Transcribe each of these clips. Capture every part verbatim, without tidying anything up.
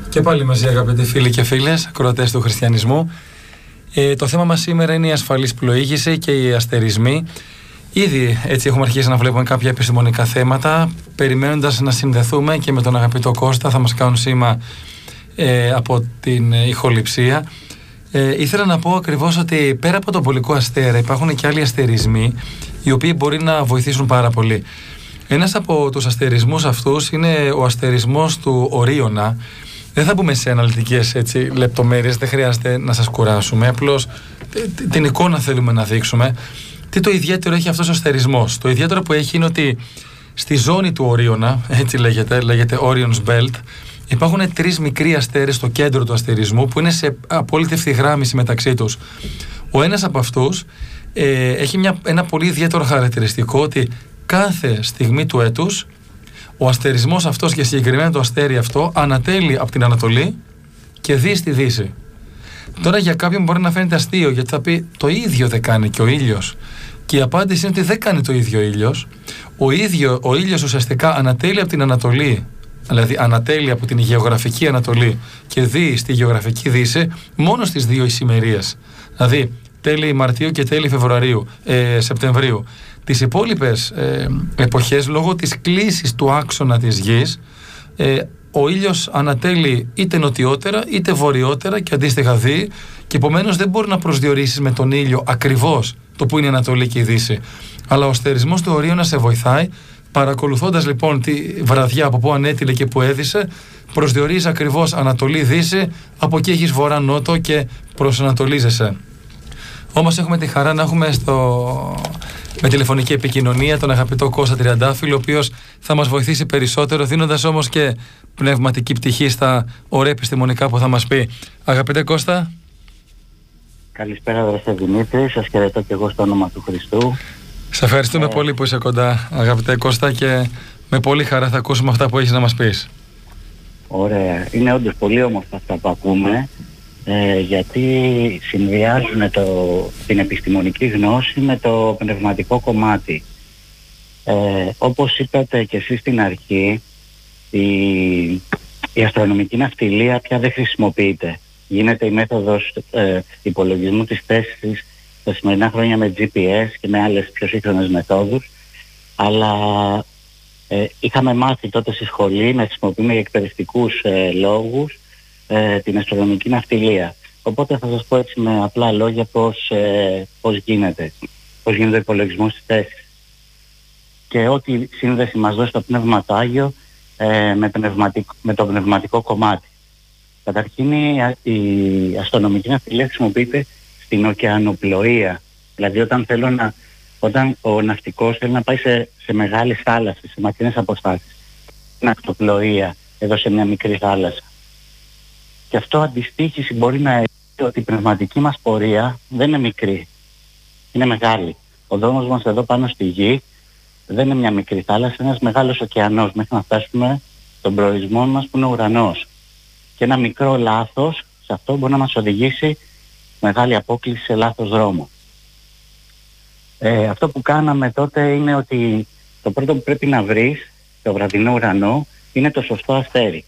Και πάλι μαζί, αγαπητοί φίλοι και φίλες, ακροατές του χριστιανισμού. Ε, το θέμα μας σήμερα είναι η ασφαλής πλοήγηση και οι αστερισμοί. Ήδη έτσι έχουμε αρχίσει να βλέπουμε κάποια επιστημονικά θέματα, περιμένοντας να συνδεθούμε και με τον αγαπητό Κώστα, θα μας κάνουν σήμα ε, από την ηχοληψία. Ε, ήθελα να πω ακριβώς ότι πέρα από τον πολικό αστέρα υπάρχουν και άλλοι αστερισμοί, οι οποίοι μπορεί να βοηθήσουν πάρα πολύ. Ένας από τους αστερισμούς αυτούς είναι ο αστερισμός του Ορίωνα. Δεν θα μπούμε σε αναλυτικές έτσι, λεπτομέρειες, δεν χρειάζεται να σας κουράσουμε. Απλώς την εικόνα θέλουμε να δείξουμε. Τι το ιδιαίτερο έχει αυτός ο αστερισμός? Το ιδιαίτερο που έχει είναι ότι στη ζώνη του Ορίωνα, έτσι λέγεται, λέγεται Orion's Belt, υπάρχουν τρεις μικροί αστέρες στο κέντρο του αστερισμού που είναι σε απόλυτη ευθυγράμμιση μεταξύ τους. Ο ένας από αυτούς ε, έχει μια, ένα πολύ ιδιαίτερο χαρακτηριστικό, ότι κάθε στιγμή του έτους ο αστερισμός αυτός και συγκεκριμένα το αστέρι αυτό ανατέλει από την Ανατολή και δει στη Δύση. Τώρα για κάποιον μπορεί να φαίνεται αστείο, γιατί θα πει το ίδιο δεν κάνει και ο ήλιος. Και η απάντηση είναι ότι δεν κάνει το ίδιο ο ήλιος. Ο, ίδιο, ο ήλιος ουσιαστικά ανατέλει από την Ανατολή, δηλαδή ανατέλει από την γεωγραφική Ανατολή και δει στη γεωγραφική Δύση μόνο στις δύο ησημερίες. Δηλαδή τέλη Μαρτίου και τέλη Φεβρουαρίου, ε, Σεπτεμβρίου. Τις υπόλοιπες ε, εποχές, λόγω της κλίσης του άξονα της γης, ε, ο ήλιος ανατέλει είτε νοτιότερα είτε βορειότερα και αντίστοιχα δει, και επομένως δεν μπορεί να προσδιορίσεις με τον ήλιο ακριβώς το που είναι η Ανατολή και η Δύση. Αλλά ο αστερισμός του Ορίωνα σε βοηθάει, παρακολουθώντας λοιπόν τη βραδιά από πού ανέτειλε και πού έδισε, προσδιορίζει ακριβώς Ανατολή-Δύση, από εκεί έχεις βορρά-νότο και προσανατολίζεσαι. Όμως έχουμε τη χαρά να έχουμε στο... με τηλεφωνική επικοινωνία τον αγαπητό Κώστα Τριαντάφυλλο, ο οποίος θα μας βοηθήσει περισσότερο, δίνοντας όμως και πνευματική πτυχή στα ωραία επιστημονικά που θα μας πει. Αγαπητέ Κώστα. Καλησπέρα αδερφέ Δημήτρη, σας χαιρετώ και εγώ στο όνομα του Χριστού. Σε ευχαριστούμε ε... πολύ που είσαι κοντά, αγαπητέ Κώστα, και με πολύ χαρά θα ακούσουμε αυτά που έχεις να μας πεις. Ωραία, είναι όντως πολύ όμορφα αυτά που ακούμε. Ε, γιατί συνδυάζουν το, την επιστημονική γνώση με το πνευματικό κομμάτι. Ε, όπως είπατε και εσείς στην αρχή, η, η αστρονομική ναυτιλία πια δεν χρησιμοποιείται. Γίνεται η μέθοδος ε, υπολογισμού της θέσης τα σημερινά χρόνια με τζι πι ες και με άλλες πιο σύγχρονες μεθόδους, αλλά ε, είχαμε μάθει τότε στη σχολή να χρησιμοποιούμε για εκπαιδευτικούς ε, λόγους Ε, την αστρονομική ναυτιλία. Οπότε θα σας πω έτσι με απλά λόγια πώς, ε, πώς γίνεται. Πώς γίνεται ο υπολογισμός της θέσης. Και ό,τι σύνδεση μας δώσει το Πνεύμα το Άγιο ε, με, με το πνευματικό κομμάτι. Καταρχήν η, η αστρονομική ναυτιλία χρησιμοποιείται στην ωκεανοπλοεία. Δηλαδή όταν, θέλω να, όταν ο ναυτικός θέλει να πάει σε, σε μεγάλες θάλασσες, σε μακρινές αποστάσεις. Στην ακτοπλοεία, εδώ σε μια μικρή θάλασσα. Και αυτό αντιστοίχηση μπορεί να έχει ότι η πνευματική μας πορεία δεν είναι μικρή, είναι μεγάλη. Ο δρόμος μας εδώ πάνω στη γη δεν είναι μια μικρή θάλασσα, είναι ένας μεγάλος ωκεανός μέχρι να φτάσουμε στον προορισμό μας που είναι ο ουρανός. Και ένα μικρό λάθος σε αυτό μπορεί να μας οδηγήσει μεγάλη απόκληση σε λάθος δρόμο. Ε, αυτό που κάναμε τότε είναι ότι το πρώτο που πρέπει να βρεις το βραδινό ουρανό είναι το σωστό αστέρι.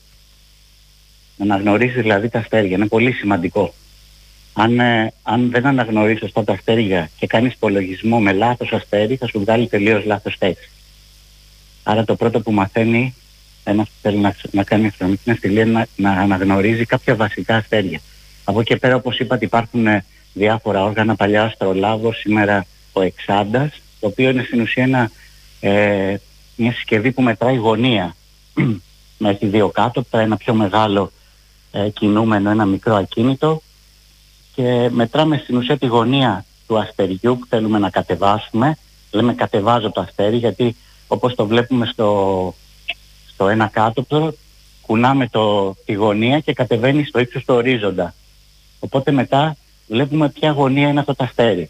Να αναγνωρίσεις δηλαδή τα αστέρια, είναι πολύ σημαντικό. Αν, ε, αν δεν αναγνωρίσεις σωστά τα αστέρια και κάνεις υπολογισμό με λάθος αστέρι, θα σου βγάλει τελείως λάθος θέση. Άρα το πρώτο που μαθαίνει ένας που θέλει να, να κάνει αστρονομική ναυτιλία είναι να, να αναγνωρίζει κάποια βασικά αστέρια. Από εκεί πέρα, όπως είπατε, υπάρχουν ε, διάφορα όργανα, παλιά αστρολάβος, σήμερα ο Εξάντας, το οποίο είναι στην ουσία ένα, ε, μια συσκευή που μετράει γωνία. Έχει δύο κάτωπτρα, ένα πιο μεγάλο ε, κινούμενο, ένα μικρό ακίνητο, και μετράμε στην ουσία τη γωνία του αστεριού που θέλουμε να κατεβάσουμε. Λέμε κατεβάζω το αστέρι, γιατί όπως το βλέπουμε στο, στο ένα κάτωπτρο, κουνάμε το, τη γωνία και κατεβαίνει στο ύψος του ορίζοντα. Οπότε μετά βλέπουμε ποια γωνία είναι αυτό το αστέρι.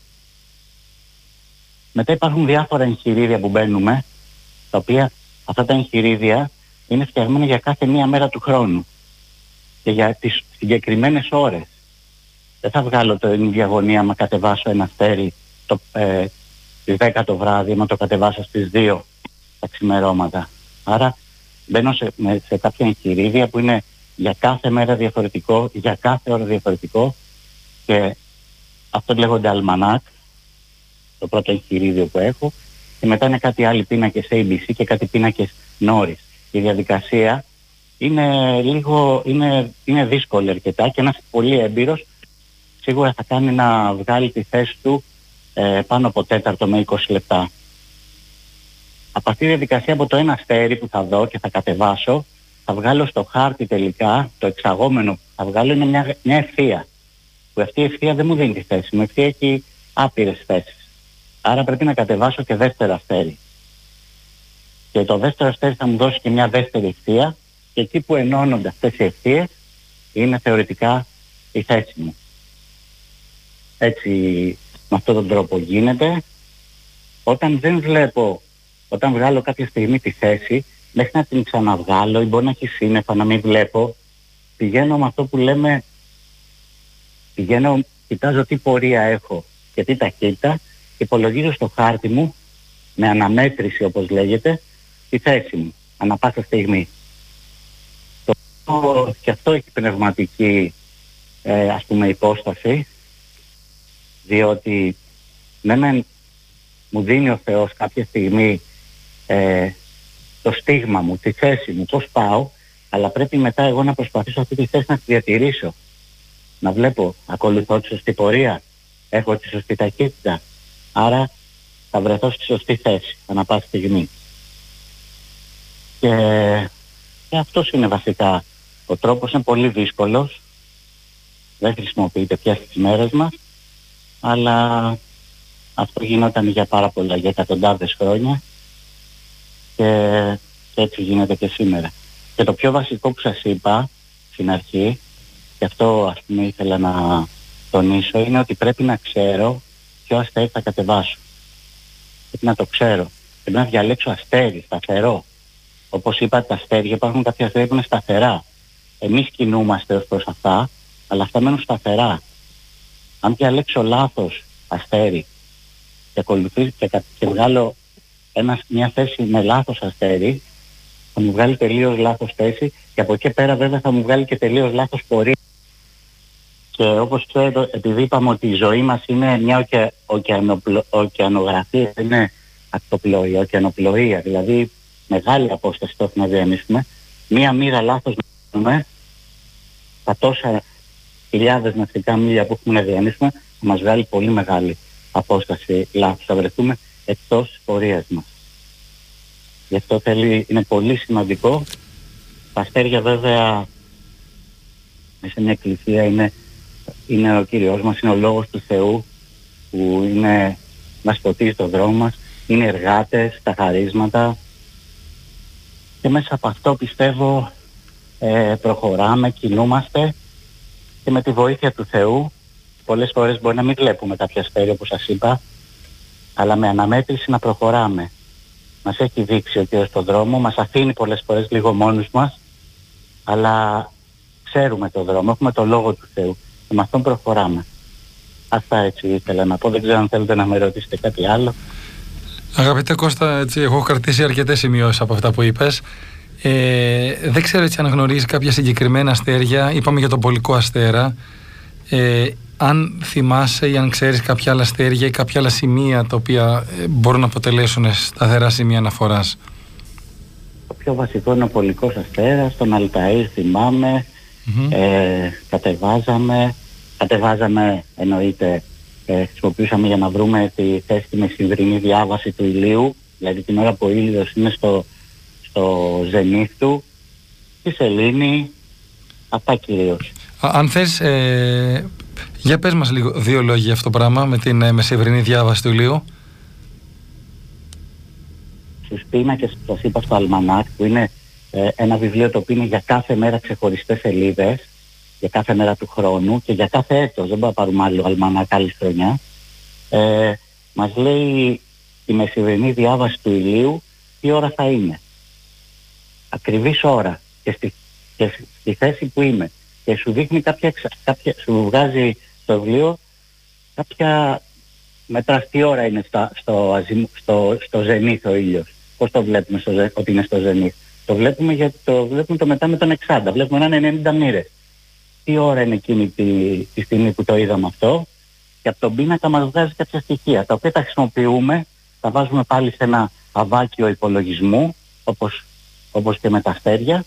Μετά υπάρχουν διάφορα εγχειρίδια που μπαίνουμε, τα οποία αυτά τα εγχειρίδια είναι φτιαγμένα για κάθε μία μέρα του χρόνου και για τις συγκεκριμένες ώρες. Δεν θα βγάλω την ίδια γωνία άμα κατεβάσω ένα αστέρι το, ε, στις δέκα το βράδυ, άμα το κατεβάσω στις δύο τα ξημερώματα. Άρα μπαίνω σε, σε κάποια εγχειρίδια που είναι για κάθε μέρα διαφορετικό, για κάθε ώρα διαφορετικό, και αυτό λέγονται αλμανάκ, το πρώτο εγχειρίδιο που έχω, και μετά είναι κάτι άλλοι πίνακες έι μπι σι και κάτι πίνακες Norris. Η διαδικασία είναι λίγο, είναι, είναι δύσκολη αρκετά, και ένας πολύ έμπειρος σίγουρα θα κάνει να βγάλει τη θέση του ε, πάνω από τέταρτο με είκοσι λεπτά. Από αυτή τη διαδικασία, από το ένα αστέρι που θα δω και θα κατεβάσω, θα βγάλω στο χάρτη τελικά, το εξαγόμενο που θα βγάλω είναι μια, μια ευθεία. Που αυτή η ευθεία δεν μου δίνει τη θέση μου. Η ευθεία έχει άπειρες θέσεις. Άρα πρέπει να κατεβάσω και δεύτερο αστέρι. Και το δεύτερο αστέρι θα μου δώσει και μια δεύτερη ευθεία, και εκεί που ενώνονται αυτές οι ευθείες είναι θεωρητικά η θέση μου. Έτσι, με αυτόν τον τρόπο γίνεται. Όταν δεν βλέπω, όταν βγάλω κάποια στιγμή τη θέση, μέχρι να την ξαναβγάλω, ή μπορεί να έχει σύννεφα να μην βλέπω, πηγαίνω με αυτό που λέμε, πηγαίνω, κοιτάζω τι πορεία έχω και τι ταχύτητα, και υπολογίζω στο χάρτη μου, με αναμέτρηση όπως λέγεται, τη θέση μου, ανά πάσα στιγμή. Το, και αυτό έχει πνευματική ε, ας πούμε υπόσταση, διότι ναι, μεν μου δίνει ο Θεός κάποια στιγμή ε, το στίγμα μου, τη θέση μου, πώς πάω, αλλά πρέπει μετά εγώ να προσπαθήσω αυτή τη θέση να τη διατηρήσω. Να βλέπω, ακολουθώ τη σωστή πορεία, έχω τη σωστή ταχύτητα, άρα θα βρεθώ στη σωστή θέση ανά πάση στιγμή. Και, και αυτός είναι βασικά ο τρόπος. Είναι πολύ δύσκολος, δεν χρησιμοποιείται πια στις μέρες μας, αλλά αυτό γινόταν για πάρα πολλά, για εκατοντάδες χρόνια, και, και έτσι γίνεται και σήμερα. Και το πιο βασικό που σας είπα στην αρχή, και αυτό ας πούμε ήθελα να τονίσω, είναι ότι πρέπει να ξέρω ποιο αστέρι θα κατεβάσω. Πρέπει να το ξέρω. Πρέπει να διαλέξω αστέρι σταθερό. Όπως είπα, τα αστέρια, υπάρχουν κάποια αστέρια που είναι σταθερά. Εμείς κινούμαστε ως προς αυτά, αλλά αυτά μένουν σταθερά. Αν διαλέξω λάθος αστέρι και ακολουθήσω και, και βγάλω ένα, μια θέση με λάθος αστέρι, θα μου βγάλει τελείως λάθος θέση, και από εκεί πέρα βέβαια θα μου βγάλει και τελείως λάθος πορεία. Και όπως ξέρετε, επειδή είπαμε ότι η ζωή μας είναι μια ωκε, ωκεανοπλο, ωκεανογραφία, είναι ακτοπλοεία, ωκεανοπλοεία, δηλαδή μεγάλη απόσταση το να διανύσουμε, μία μοίρα λάθος να κάνουμε, τα τόσα χιλιάδες ναυτικά μίλια που έχουμε να διανύσουμε, θα μας βγάλει πολύ μεγάλη απόσταση λάθος, θα βρεθούμε εκτός της πορείας μας. Γι' αυτό θέλει, είναι πολύ σημαντικό. Τα αστέρια βέβαια σε μια εκκλησία είναι, είναι ο Κύριος μας, είναι ο Λόγος του Θεού που είναι, μας φωτίζει το δρόμο μας, είναι εργάτες, τα χαρίσματα, και μέσα από αυτό πιστεύω ε, προχωράμε, κινούμαστε, και με τη βοήθεια του Θεού πολλές φορές μπορεί να μην βλέπουμε κάποια αστέρια όπως σας είπα, αλλά με αναμέτρηση να προχωράμε. Μας έχει δείξει ο Κύριος τον δρόμο, μας αφήνει πολλές φορές λίγο μόνους μας, αλλά ξέρουμε τον δρόμο, έχουμε το Λόγο του Θεού και με αυτόν προχωράμε. Αυτά έτσι ήθελα να πω, δεν ξέρω αν θέλετε να με ρωτήσετε κάτι άλλο. Αγαπητέ Κώστα, έτσι, έχω κρατήσει αρκετές σημειώσεις από αυτά που είπες. Ε, δεν ξέρω έτσι αν γνωρίζεις κάποια συγκεκριμένα αστέρια. Είπαμε για τον Πολικό Αστέρα. Ε, αν θυμάσαι ή αν ξέρεις κάποια άλλα αστέρια ή κάποια άλλα σημεία τα οποία ε, μπορούν να αποτελέσουν σταθερά σημεία αναφοράς. Το πιο βασικό είναι ο Πολικός Αστέρας, τον Αλταΐρ θυμάμαι, mm-hmm. ε, κατεβάζαμε, κατεβάζαμε εννοείται, ε, χρησιμοποιούσαμε για να βρούμε τη θέση τη μεσημβρινή διάβαση του ηλίου, δηλαδή την ώρα που ο ήλιος είναι στο, στο ζενήθ του, στη σελήνη, αυτά κυρίως. Α, αν θες, ε, για πες μας λίγο δύο λόγια για αυτό το πράγμα με την ε, μεσημβρινή διάβαση του ηλίου. Στους πίνακες που σας είπα στο Αλμανάκ, που είναι ε, ένα βιβλίο το οποίο είναι για κάθε μέρα ξεχωριστές σελίδες, για κάθε μέρα του χρόνου και για κάθε έτος, δεν μπορούμε να πάρουμε άλλο Αλμανάκ άλλη χρονιά, ε, μας λέει η μεσημβρινή διάβαση του ηλίου τι ώρα θα είναι. Ακριβής ώρα και στη, και στη θέση που είμαι. Και σου δείχνει κάποια, κάποια σου βγάζει στο βιβλίο κάποια μετράς τι ώρα είναι στο, στο, στο, στο ζενήθ ο ήλιος. Πώς το βλέπουμε στο, ότι είναι στο ζενήθ. Το βλέπουμε γιατί το βλέπουμε το μετά με τον εξάντα. Βλέπουμε να είναι ενενήντα μοίρες. Τι ώρα είναι εκείνη τη, τη στιγμή που το είδαμε αυτό, και από τον πίνακα μας βγάζει κάποια στοιχεία, τα οποία τα χρησιμοποιούμε, τα βάζουμε πάλι σε ένα αβάκιο υπολογισμού, όπως, όπως και με τα αστέρια,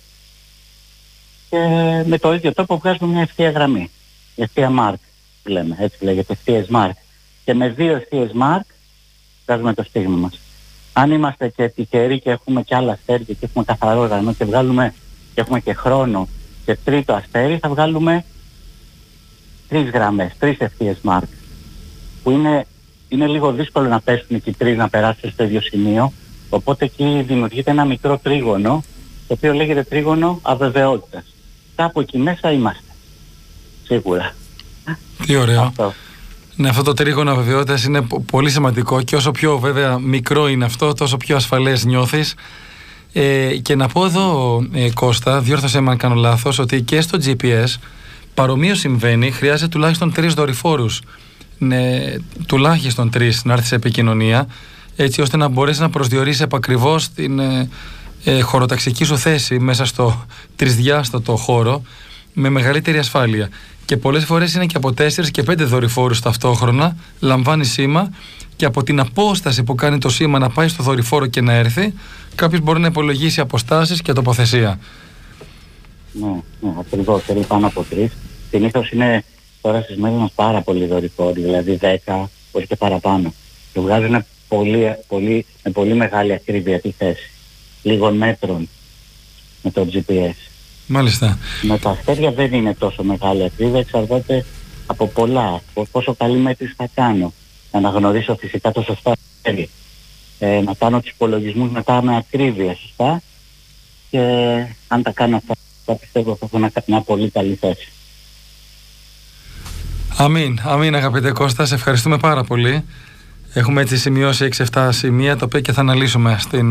και με το ίδιο τρόπο βγάζουμε μια ευθεία γραμμή. Ευθεία Μάρκ, λέμε, έτσι λέγεται, ευθείες Μάρκ. Και με δύο ευθείες Μάρκ βγάζουμε το στίγμα μας. Αν είμαστε και τυχεροί και έχουμε και άλλα αστέρια και έχουμε καθαρό ουρανό και βγάλουμε και έχουμε και χρόνο και τρίτο αστέρι, θα βγάλουμε τρεις γραμμές, τρεις ευθείες Μάρκ. Που είναι, είναι λίγο δύσκολο να πέσουν και οι τρεις να περάσουν στο ίδιο σημείο. Οπότε εκεί δημιουργείται ένα μικρό τρίγωνο, το οποίο λέγεται τρίγωνο αβεβαιότητας. Κάπου εκεί μέσα είμαστε. Σίγουρα. Τι ωραίο. Αυτό. Ναι, αυτό το τρίγωνο αβεβαιότητας είναι πολύ σημαντικό, και όσο πιο βέβαια μικρό είναι αυτό, τόσο πιο ασφαλές νιώθεις. Ε, και να πω εδώ, ε, Κώστα, διόρθωσέ με αν κάνω λάθος, ότι και στο τζι πι ες παρομοίως συμβαίνει, χρειάζεται τουλάχιστον τρεις δορυφόρους. Ναι, τουλάχιστον τρεις να έρθει σε επικοινωνία, έτσι ώστε να μπορέσει να προσδιορίσει επακριβώς την ε, ε, χωροταξική σου θέση μέσα στο τρισδιάστατο χώρο με μεγαλύτερη ασφάλεια. Και πολλές φορές είναι και από τέσσερις και πέντε δορυφόρους ταυτόχρονα, λαμβάνει σήμα, και από την απόσταση που κάνει το σήμα να πάει στο δορυφόρο και να έρθει, κάποιος μπορεί να υπολογίσει αποστάσεις και τοποθεσία. Ναι, ναι, ακριβώς, θέλει πάνω από τρεις. Συνήθως είναι τώρα στις μέρες μας πάρα πολλοί δορυφόροι, δηλαδή δέκα, όχι και παραπάνω. Και βγάζουν πολύ, πολύ, με πολύ μεγάλη ακρίβεια τη θέση. Λίγων μέτρων με το τζι πι ες. Μάλιστα. Με τα αστέρια δεν είναι τόσο μεγάλη ακρίβεια, εξαρτάται από πολλά. Πόσο καλή μέτρηση θα κάνω. Να αναγνωρίσω φυσικά το σωστό αστέρι. Ε, να κάνω τους υπολογισμούς μετά με ακρίβεια, σωστά. Και αν τα κάνω αυτά, θα πιστεύω θα έχω μια, μια πολύ καλή θέση. Αμήν, αμήν αγαπητέ Κώστα, σε ευχαριστούμε πάρα πολύ. Έχουμε έτσι σημειώσει έξι εφτά σημεία, τα οποία και θα αναλύσουμε στην,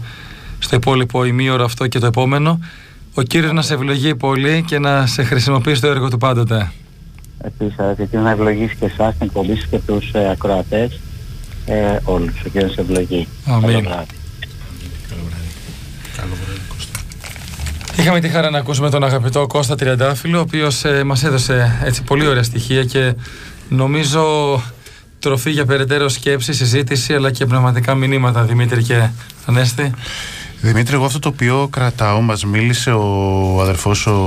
στο υπόλοιπο ημίωρο αυτό και το επόμενο. Ο Κύριος να σε ευλογεί πολύ και να σε χρησιμοποιήσει το έργο του πάντοτε. Επίσης, γιατί να ευλογήσει και εσάς, την εκπομπή και τους ε, ακροατές, ε, όλους. Ο Κύριος σε ευλογεί. Αμήν. Καλό βράδυ. Καλό βράδυ. Καλό βράδυ, Κώστα. Είχαμε τη χαρά να ακούσουμε τον αγαπητό Κώστα Τριαντάφυλλο, ο οποίος ε, μας έδωσε έτσι πολύ ωραία στοιχεία και νομίζω τροφή για περαιτέρω σκέψη, συζήτηση, αλλά και πνευματικά μηνύματα, Δημήτρη και Ανέστη. Δημήτρη, εγώ αυτό το οποίο κρατάω, μας μίλησε ο αδερφός ο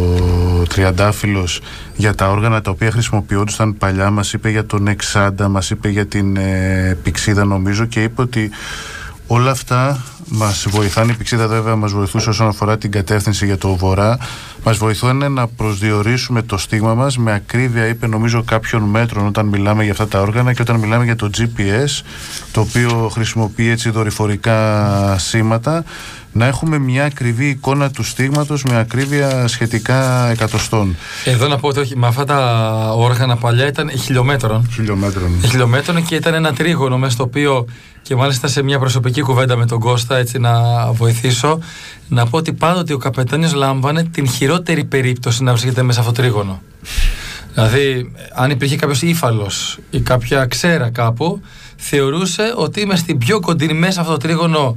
Τριαντάφυλλος για τα όργανα τα οποία χρησιμοποιούνταν παλιά, μας είπε για τον εξάντα, μας είπε για την ε, πυξίδα νομίζω, και είπε ότι όλα αυτά μας βοηθάνε. Η πυξίδα βέβαια μας βοηθούσε όσον αφορά την κατεύθυνση για το βορρά. Μας βοηθούν να προσδιορίσουμε το στίγμα μας με ακρίβεια, είπε νομίζω, κάποιων μέτρων όταν μιλάμε για αυτά τα όργανα, και όταν μιλάμε για το τζι πι ες, το οποίο χρησιμοποιεί έτσι δορυφορικά σήματα, να έχουμε μια ακριβή εικόνα του στίγματος με ακρίβεια σχετικά εκατοστών. Εδώ να πω ότι όχι, με αυτά τα όργανα παλιά ήταν χιλιόμετρων. Χιλιόμετρων. Χιλιόμετρων, και ήταν ένα τρίγωνο μέσα στο οποίο, και μάλιστα σε μια προσωπική κουβέντα με τον Κώστα, έτσι να βοηθήσω, να πω ότι πάντοτε ο καπετάνιος λάμβανε την χειρότερη περίπτωση να βρίσκεται μέσα στο τρίγωνο. Δηλαδή, αν υπήρχε κάποιος ύφαλος ή κάποια ξέρα κάπου, θεωρούσε ότι είμαι στην πιο κοντινή μέσα αυτό το τρίγωνο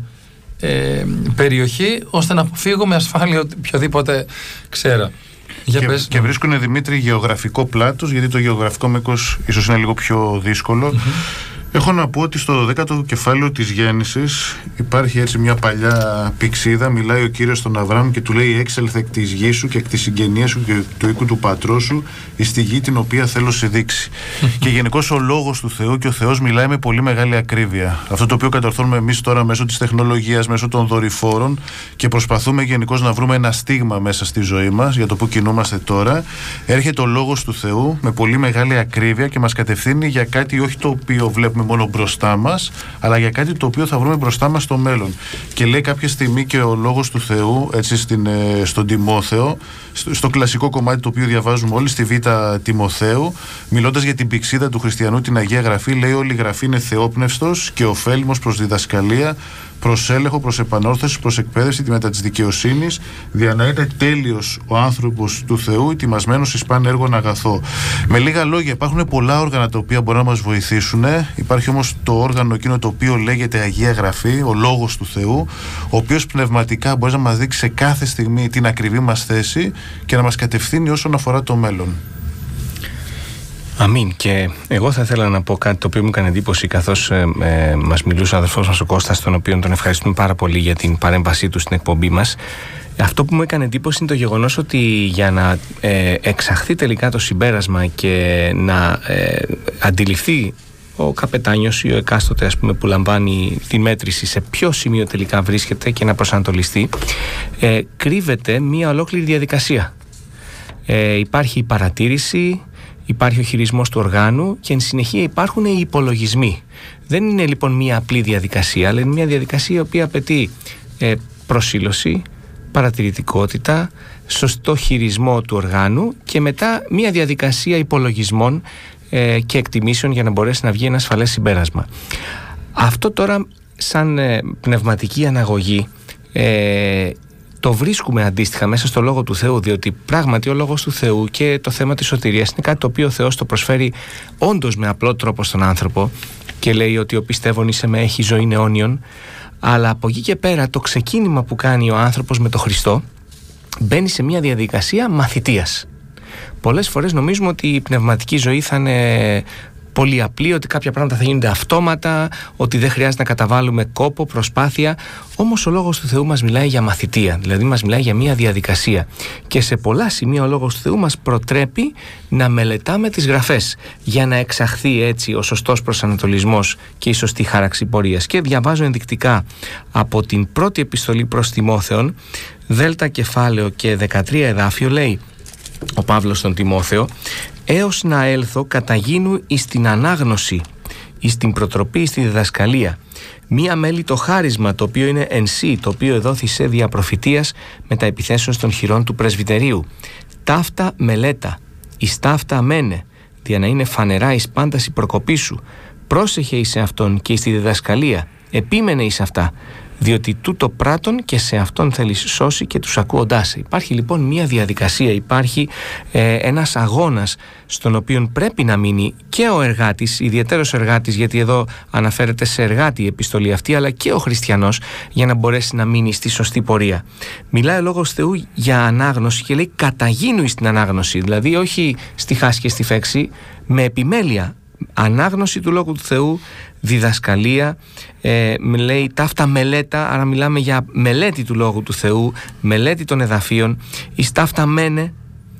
ε, περιοχή, ώστε να αποφύγω με ασφάλεια οποιοδήποτε ξέρα. Για Και, πες. και βρίσκουν, Δημήτρη, γεωγραφικό πλάτος, γιατί το γεωγραφικό μήκος ίσως είναι λίγο πιο δύσκολο. Mm-hmm. Έχω να πω ότι στο δέκατο κεφάλαιο της Γέννησης υπάρχει έτσι μια παλιά πυξίδα. Μιλάει ο Κύριος στον Αβραάμ και του λέει: «Έξελθε εκ της γης σου και εκ της συγγενείας σου και του οίκου του πατρός σου εις τη γη την οποία θέλω σε δείξει». Και γενικώς ο λόγος του Θεού και ο Θεός μιλάει με πολύ μεγάλη ακρίβεια. Αυτό το οποίο κατορθώνουμε εμείς τώρα μέσω της τεχνολογίας, μέσω των δορυφόρων, και προσπαθούμε γενικώς να βρούμε ένα στίγμα μέσα στη ζωή μας για το που κινούμαστε τώρα. Έρχεται ο λόγος του Θεού με πολύ μεγάλη ακρίβεια και μας κατευθύνει για κάτι όχι το οποίο βλέπουμε μόνο μπροστά μας, αλλά για κάτι το οποίο θα βρούμε μπροστά μας στο μέλλον. Και λέει κάποια στιγμή και ο λόγος του Θεού, έτσι στην, στον Τιμόθεο, στο, στο κλασικό κομμάτι το οποίο διαβάζουμε όλοι, στη Β' Τιμοθέου, μιλώντας για την πυξίδα του χριστιανού, την Αγία Γραφή, λέει: «Όλη η Γραφή είναι θεόπνευστος και ωφέλιμος προς διδασκαλία, προς έλεγχο, προς επανόρθωση, προς εκπαίδευση, τη μετά της δικαιοσύνης, για να είναι τέλειος ο άνθρωπος του Θεού, ετοιμασμένος εις παν έργον αγαθό. Με λίγα λόγια, υπάρχουν πολλά όργανα τα οποία μπορούν να μας βοηθήσουν. Υπάρχει όμως το όργανο εκείνο το οποίο λέγεται Αγία Γραφή, ο Λόγος του Θεού, ο οποίος πνευματικά μπορεί να μας δείξει σε κάθε στιγμή την ακριβή μας θέση και να μας κατευθύνει όσον αφορά το μέλλον. Αμήν. Και εγώ θα ήθελα να πω κάτι το οποίο μου έκανε εντύπωση, καθώς ε, ε, μας μιλούσε ο αδερφός μας ο Κώστας, τον οποίο τον ευχαριστούμε πάρα πολύ για την παρέμβασή του στην εκπομπή μας. Αυτό που μου έκανε εντύπωση είναι το γεγονός ότι για να ε, εξαχθεί τελικά το συμπέρασμα και να ε, αντιληφθεί ο καπετάνιος ή ο εκάστοτε, ας πούμε, που λαμβάνει τη μέτρηση σε ποιο σημείο τελικά βρίσκεται και να προσανατολιστεί, ε, κρύβεται μία ολόκληρη διαδικασία. Ε, υπάρχει η παρατήρηση, υπάρχει ο χειρισμός του οργάνου και εν συνεχεία υπάρχουν οι υπολογισμοί. Δεν είναι λοιπόν μία απλή διαδικασία, αλλά είναι μία διαδικασία η οποία απαιτεί ε, προσήλωση, παρατηρητικότητα, σωστό χειρισμό του οργάνου και μετά μία διαδικασία υπολογισμών ε, και εκτιμήσεων για να μπορέσει να βγει ένα ασφαλές συμπέρασμα. Αυτό τώρα σαν ε, πνευματική αναγωγή ε, το βρίσκουμε αντίστοιχα μέσα στο Λόγο του Θεού, διότι πράγματι ο Λόγος του Θεού και το θέμα της σωτηρίας είναι κάτι το οποίο ο Θεός το προσφέρει όντως με απλό τρόπο στον άνθρωπο και λέει ότι ο πιστεύων εις με έχει ζωήν αιώνιον, αλλά από εκεί και πέρα το ξεκίνημα που κάνει ο άνθρωπος με τον Χριστό μπαίνει σε μια διαδικασία μαθητείας. Πολλές φορές νομίζουμε ότι η πνευματική ζωή θα είναι πολύ απλή, ότι κάποια πράγματα θα γίνονται αυτόματα, ότι δεν χρειάζεται να καταβάλουμε κόπο, προσπάθεια. Όμως ο Λόγος του Θεού μας μιλάει για μαθητεία, δηλαδή μας μιλάει για μια διαδικασία. Και σε πολλά σημεία ο Λόγος του Θεού μας προτρέπει να μελετάμε τις Γραφές για να εξαχθεί έτσι ο σωστός προσανατολισμός και η σωστή χάραξη πορείας. Και διαβάζω ενδεικτικά από την πρώτη επιστολή προς Τιμόθεον, δέλτα κεφάλαιο και δεκατρία εδάφιο, λέει ο Παύλος στον Τιμόθεο: έως να έλθω καταγίνου εις την ανάγνωση, εις την προτροπή, εις τη διδασκαλία, μία μέλη το χάρισμα το οποίο είναι εν σύ, το οποίο εδόθησε δια προφητείας με τα επιθέσεως των χειρών του πρεσβυτερίου. Ταύτα μελέτα, εις ταύτα μένε, δια να είναι φανερά εις πάντας η προκοπή σου. Πρόσεχε εις σε αυτόν και εις τη διδασκαλία, επίμενε εις αυτά, διότι τούτο πράττον και σε αυτόν θέλεις σώσει και τους ακούοντάς. Υπάρχει λοιπόν μια διαδικασία, υπάρχει ε, ένας αγώνας στον οποίο πρέπει να μείνει και ο εργάτης, ιδιαίτερος εργάτης, γιατί εδώ αναφέρεται σε εργάτη η επιστολή αυτή, αλλά και ο χριστιανός, για να μπορέσει να μείνει στη σωστή πορεία. Μιλάει ο Λόγος Θεού για ανάγνωση και λέει καταγίνου στην ανάγνωση, δηλαδή όχι στη χάση και στη φέξη, με επιμέλεια. Ανάγνωση του Λόγου του Θεού, διδασκαλία, ε, λέει ταύτα μελέτα, άρα μιλάμε για μελέτη του Λόγου του Θεού, μελέτη των εδαφείων, εις ταύτα μένε,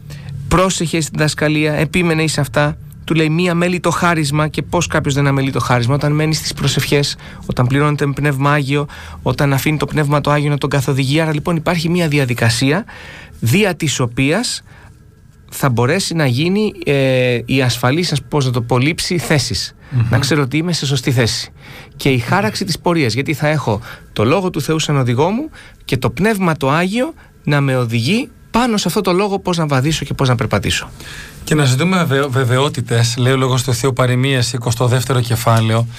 πρόσεχε στην διδασκαλία, επίμενε εις αυτά. Του λέει μία μέλη το χάρισμα. Και πώς κάποιος δεν αμελεί το χάρισμα? Όταν μένει στις προσευχές, όταν πληρώνεται με Πνεύμα Άγιο, όταν αφήνει το Πνεύμα το Άγιο να τον καθοδηγεί. Άρα λοιπόν υπάρχει μία διαδικασία δια της οποίας θα μπορέσει να γίνει ε, η ασφαλής, πώς να το πω, λήψη θέσης. Mm-hmm. Να ξέρω ότι είμαι σε σωστή θέση. Και η χάραξη της πορείας, γιατί θα έχω το Λόγο του Θεού σαν οδηγό μου και το Πνεύμα το Άγιο να με οδηγεί πάνω σε αυτό το λόγο πώς να βαδίσω και πώς να περπατήσω. Και να ζητούμε βεβαι... βεβαιότητες, λέει ο Λόγος του Θεού Παροιμίας, εικοστό δεύτερο κεφάλαιο,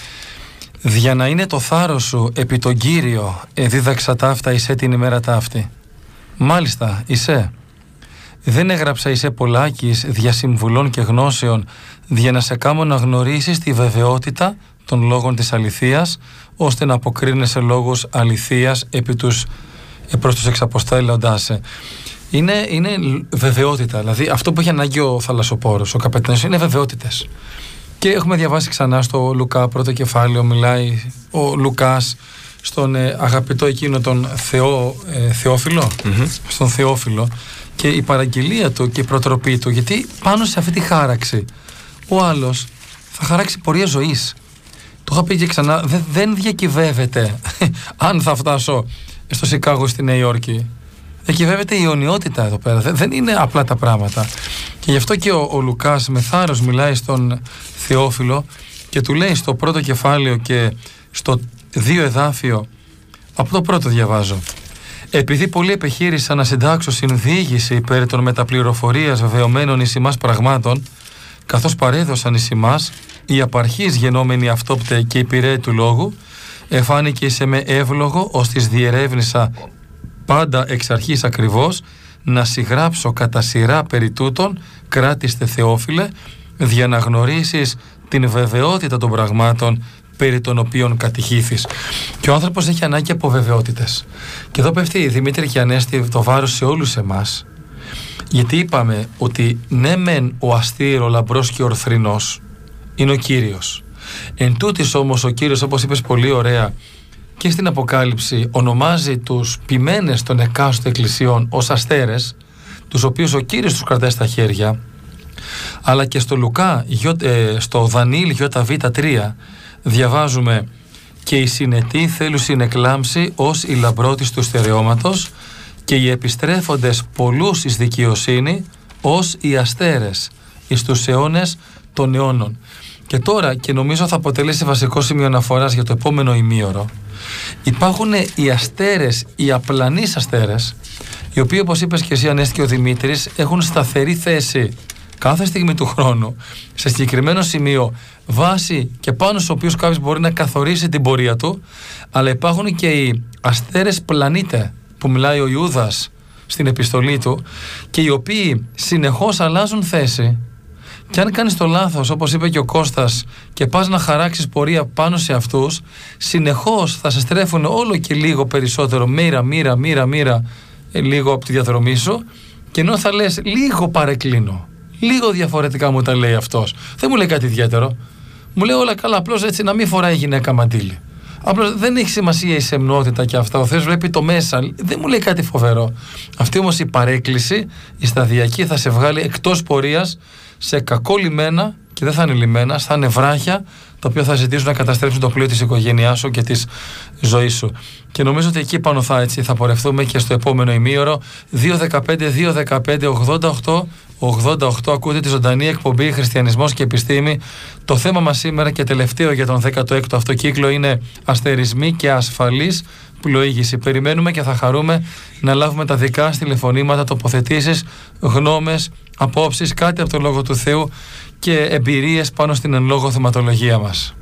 για να είναι το θάρρος σου επί τον Κύριο, εδίδαξα ταύτα εισέ την ημέρα ταύτη. Μάλιστα, εισέ. Δεν έγραψα εισέ πολλάκις δια συμβουλών και γνώσεων, για να σε κάμω να γνωρίσεις τη βεβαιότητα των λόγων της αληθείας, ώστε να αποκρίνεσαι λόγους αληθείας επί τους, προς τους εξαποστέλλοντάς σε. Είναι, είναι βεβαιότητα, δηλαδή αυτό που έχει ανάγκη ο θαλασσοπόρος, ο καπετάνιος, είναι βεβαιότητες. Και έχουμε διαβάσει ξανά στο Λουκά πρώτο κεφάλαιο, μιλάει ο Λουκάς στον ε, αγαπητό εκείνο τον Θεό, ε, Θεόφιλο, mm-hmm. στον Θεόφιλο, και η παραγγελία του και η προτροπή του, γιατί πάνω σε αυτή τη χάραξη ο άλλος θα χαράξει πορεία ζωής. Το είχα πει και ξανά, δε, δεν διακυβεύεται αν θα φτάσω στο Σικάγο στη Νέα Υόρκη. Διακυβεύεται η αιωνιότητα εδώ πέρα. Δεν, δεν είναι απλά τα πράγματα. Και γι' αυτό και ο, ο Λουκάς με θάρρος μιλάει στον Θεόφιλο και του λέει στο πρώτο κεφάλαιο και στο δύο εδάφιο, από το πρώτο διαβάζω: επειδή πολλοί επιχείρησαν να συντάξω συνδιήγηση υπέρ των μεταπληροφορίας βεβαιωμένων εις ημάς πραγμάτων, καθώς παρέδωσαν εις ημάς οι απαρχείς γενόμενοι αυτόπτε και υπηρέοι του λόγου, Εφάνηκε σε με εύλογο, ως της διερεύνησα πάντα εξ αρχής ακριβώς, να συγγράψω κατά σειρά περί τούτων, κράτηστε Θεόφιλε, για να γνωρίσεις την βεβαιότητα των πραγμάτων περί των οποίων κατηχήθης. Και ο άνθρωπος έχει ανάγκη από βεβαιότητες. Και εδώ πέφτει, Δημήτρη και Ανέστη, το βάρος σε όλους εμάς. Γιατί είπαμε ότι ναι μεν ο αστήρ, ο λαμπρός και ο ορθρινός είναι ο Κύριος. Εν τούτης όμως ο Κύριος, όπως είπες πολύ ωραία και στην Αποκάλυψη, ονομάζει τους ποιμένες των εκάστοτε εκκλησιών ως αστέρες, τους οποίους ο Κύριος τους κρατάει στα χέρια. Αλλά και στο Λουκά, στο Δανίλ Β τρία, διαβάζουμε και οι συνετοί θέλουν συνεκλάμψη ως η λαμπρότης του στερεώματος και οι επιστρέφοντες πολλούς εις δικαιοσύνη ως οι αστέρες εις τους αιώνες των αιώνων. Και τώρα, και νομίζω θα αποτελέσει βασικό σημείο αναφοράς για το επόμενο ημίωρο, υπάρχουν οι αστέρες, οι απλανείς αστέρες, οι οποίοι, όπως είπες και εσύ Ανέστη και ο Δημήτρης, έχουν σταθερή θέση κάθε στιγμή του χρόνου σε συγκεκριμένο σημείο, βάση και πάνω στους οποίους κάποιος μπορεί να καθορίσει την πορεία του. Αλλά υπάρχουν και οι αστέρες πλανήτε που μιλάει ο Ιούδας στην επιστολή του, και οι οποίοι συνεχώς αλλάζουν θέση, και αν κάνεις το λάθος, όπως είπε και ο Κώστας, και πας να χαράξεις πορεία πάνω σε αυτούς, συνεχώς θα σε στρέφουν όλο και λίγο περισσότερο μοίρα, μοίρα, μοίρα, μοίρα ε, λίγο από τη διαδρομή σου, και ενώ θα λες λίγο παρεκκλίνω, λίγο διαφορετικά μου τα λέει αυτός, δεν μου λέει κάτι ιδιαίτερο, μου λέει όλα καλά, απλώς έτσι να μην φοράει η γυναίκα μαντίλι. Απλώς δεν έχει σημασία η σεμνότητα και αυτά. Ο Θεός βλέπει το μέσα. Δεν μου λέει κάτι φοβερό. Αυτή όμως η παρέκκληση, η σταδιακή, θα σε βγάλει εκτός πορείας σε κακό λιμένα, και δεν θα είναι λιμένα, θα είναι βράχια, τα οποία θα ζητήσουν να καταστρέψουν το πλοίο της οικογένειάς σου και της ζωής σου. Και νομίζω ότι εκεί πάνω θα, έτσι, θα πορευτούμε και στο επόμενο ημίωρο. Δύο δεκαπέντε δύο δεκαπέντε ογδόντα οκτώ ογδόντα οκτώ, ακούτε τη ζωντανή εκπομπή Χριστιανισμός και Επιστήμη. Το θέμα μας σήμερα και τελευταίο για τον δέκατο έκτο αυτοκύκλο είναι αστερισμοί και ασφαλής πλοήγηση. Περιμένουμε και θα χαρούμε να λάβουμε τα δικά σας τηλεφωνήματα, τοποθετήσεις, γνώμες, απόψεις, κάτι από το Λόγο του Θεού και εμπειρίες πάνω στην εν λόγω θεματολογία μας.